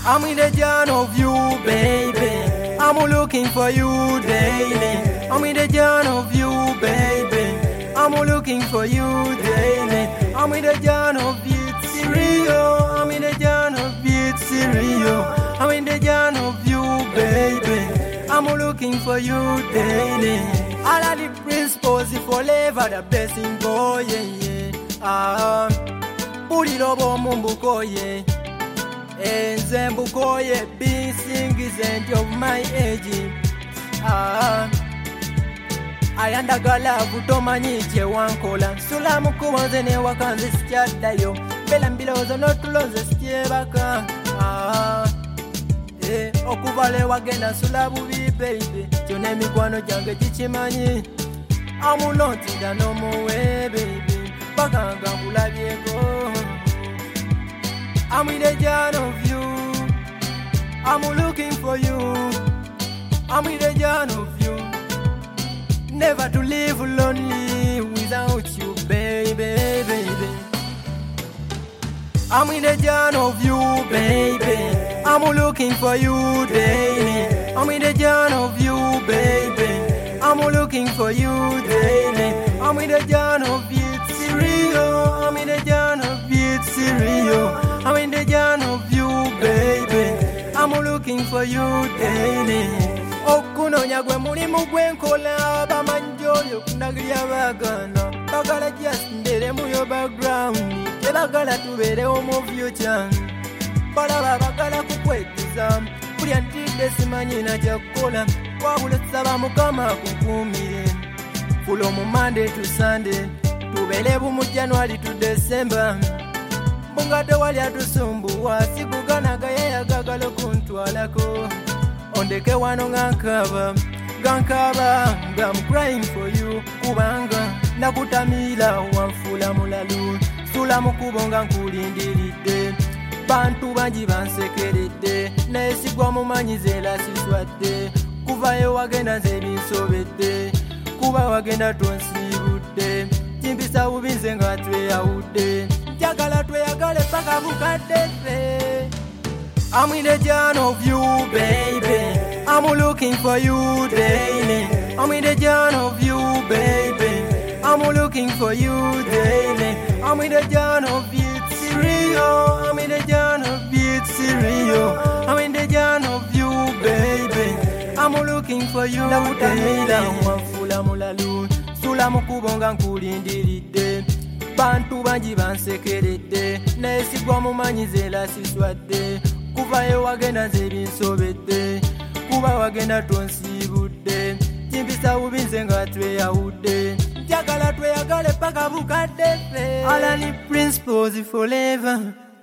I'm in the journey of you, baby. I'm looking for you daily. I'm in the journey of you, baby. I'm looking for you daily. I'm in the journey of it's real. I'm in the journey of it's real. I'm in the journey of you, baby. I'm looking for you daily. All of the principles forever the blessing go, yeah. Pulirobo mumbukoye. Zembukoye, being singing of my age. Ayandagala vutomanyiche wankola sulamu kuwanzene wakanze sikyaddayo bela mbilowoozo n'otuloze sityebaka okuvale wagenda nsula bubi baby kyonna emikwano gyange gikimanyi amunotinda n'omuwe baby bakanga mbulabyeko. I'm in the journey of you. I'm looking for you. I'm in the journey of you. Never to live lonely without you, baby, baby. I'm in the journey of you, baby. I'm looking for you daily. I'm in the journey of you, baby. I'm looking for you daily. I'm in the journey of it's real. I'm in the journey of it's real. I'm in the journey of you, baby. I'm looking for you daily. Okunonya gwe mulimu gwenkola bamanjoyo kunagirya bagana bagala just ndere mu yo background tebagala tubeerewo mu future balaba bagala kukwetiza kulya ntidde simanyi nakyakukola wabula tusaba mukama kunkumire from Monday to Sunday tubeere bumu January to December bunga tewali atusumbuwa sikuganaga yeyagagala okuntwalako ondeke wano ngankaba I'm crying for you kubanga nakutamira wanfula mulalu sula mukubo nga nkulindiridde bantu bangi bansekeredde naye sigwa mumanyize era siswadde kuvayo wagenda nze binsobedde kuba wagenda tonsibudde kimpisa bubi nze nga tweyawudde njagala tweyagale paka bukadde ffe. I'm in the journey of you, baby. I'm looking for you daily. I'm in the journey of you, baby. I'm looking for you daily. I'm in the journey of it's real. I'm in the journey of it's real. I'm in the journey of you, baby. I'm looking for you daily. Wanfula mulalu sula mukubo nga nkulindiridde bantu bangi bansekeredde naye sigwa mumanyize era siswadde kuvayo wagenda nze binsobedde kuba wagenda tonsibudde kimpisa bubi nze nga tweyawudde njagala tweyagale paka bukadde ffe. All of the principles forever